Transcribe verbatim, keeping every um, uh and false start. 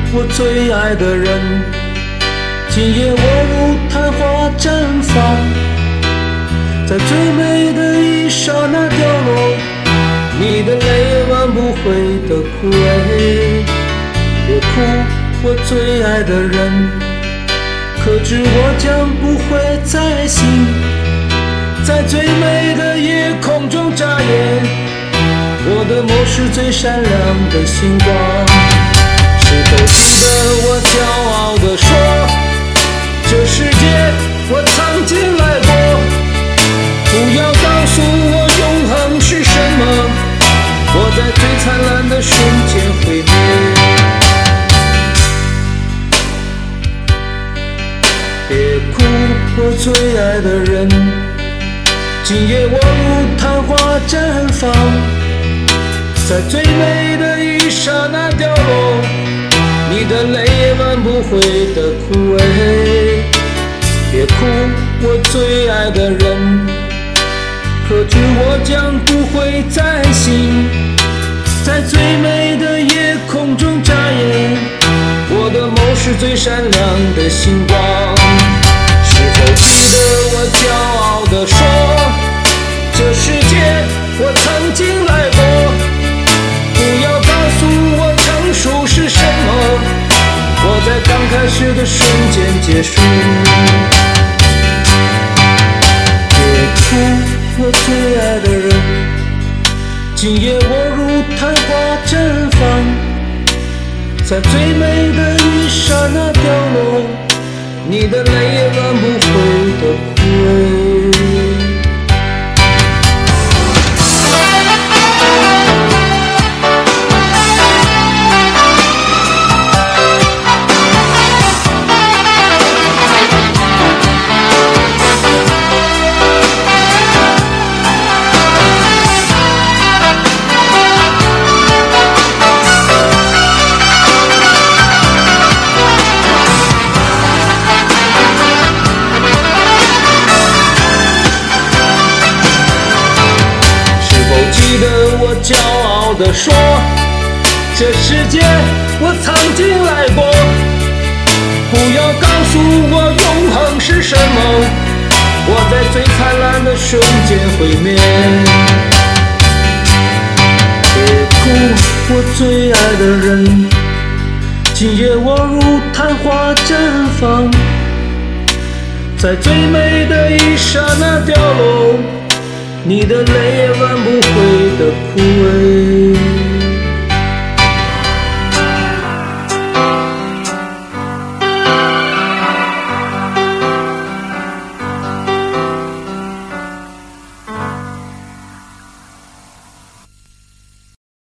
我最爱的人，今夜我如昙花绽放，在最美的一刹那掉落，你的泪也挽不回的枯萎。别哭，我最爱的人，可知我将不会再醒，在最美的夜空中眨眼，我的梦是最闪亮的星光。是否记得我骄傲地说，这世界我曾经来过，不要告诉我永恒是什么，我在最灿烂的瞬间毁灭。别哭，我最爱的人，今夜我如昙花绽放，在最美的一刹那掉落，你的泪也挽不回的枯萎。别哭，我最爱的人，可知我将不会再醒，在最美的夜空中眨眼，我的梦是最闪亮的星光。是否记得我骄傲地说，这世界我曾经来过，不要告诉我成熟是什么，我在刚开始的瞬间结束。别哭，我最爱的人，今夜我如昙花绽放，在最美的一刹那掉落，你的泪也挽不回的枯萎。骄傲地说，这世界我曾经来过，不要告诉我永恒是什么，我在最灿烂的瞬间毁灭。别哭，我最爱的人，今夜我如昙花绽放，在最美的一刹那掉落，你的泪也挽不回的枯萎。